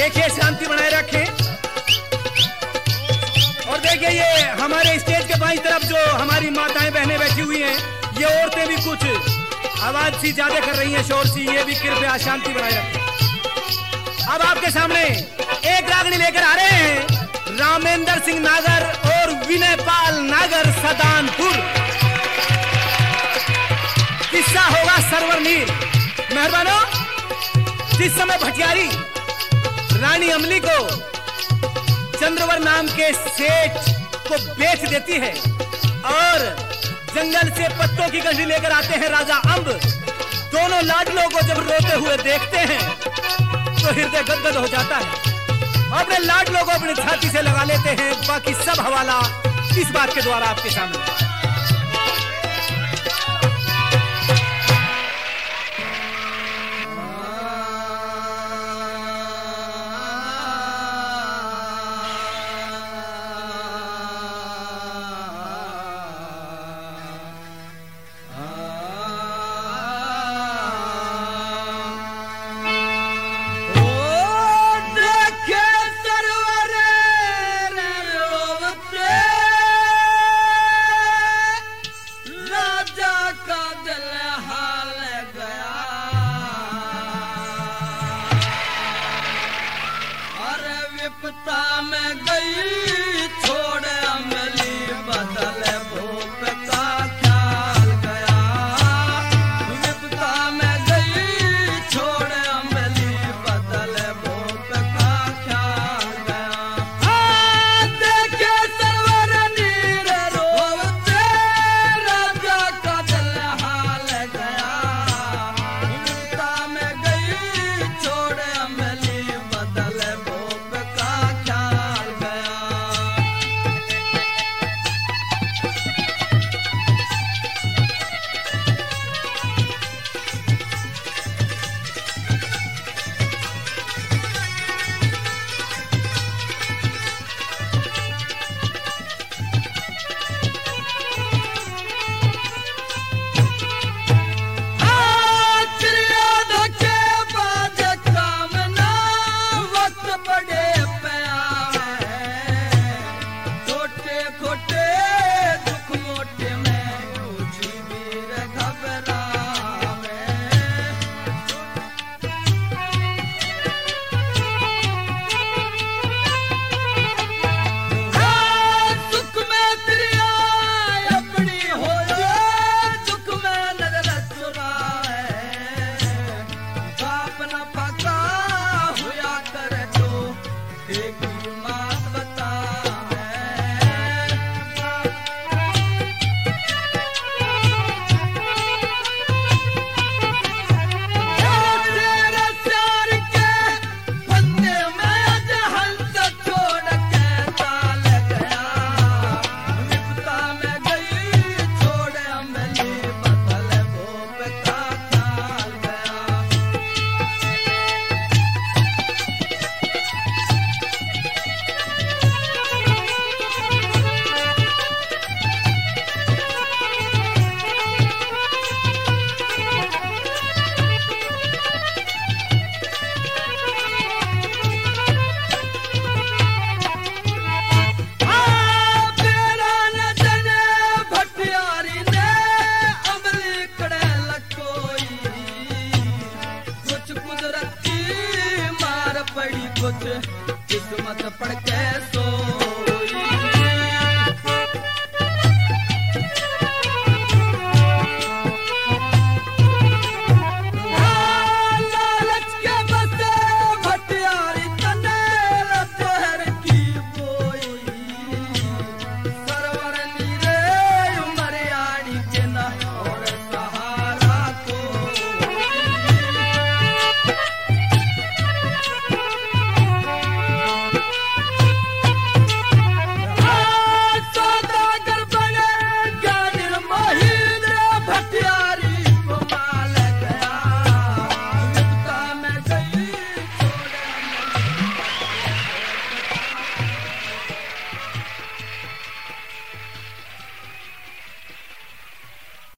देखिए शांति बनाए रखें। और देखिए ये हमारे स्टेज के बाईं तरफ जो हमारी माताएं बहनें बैठी हुई हैं, ये औरतें भी कुछ आवाज सी ज्यादा कर रही हैं, शोर सी, ये भी कृपया शांति बनाए रखें। अब आपके सामने एक रागनी लेकर आ रहे हैं रामेंद्र सिंह नागर और विनय पाल नागर सदानपुर। किस्सा होगा सरवर नील। मेहरबानो, जिस समय भटियारी रानी अमली को चंद्रवर नाम के सेठ को बेच देती है और जंगल से पत्तों की गंढी लेकर आते हैं राजा अंब, दोनों लाडलों को जब रोते हुए देखते हैं तो हृदय गदगद हो जाता है। अपने लाडलों को अपनी छाती से लगा लेते हैं। बाकी सब हवाला इस बात के द्वारा आपके सामने। किस्मत पड़ के सो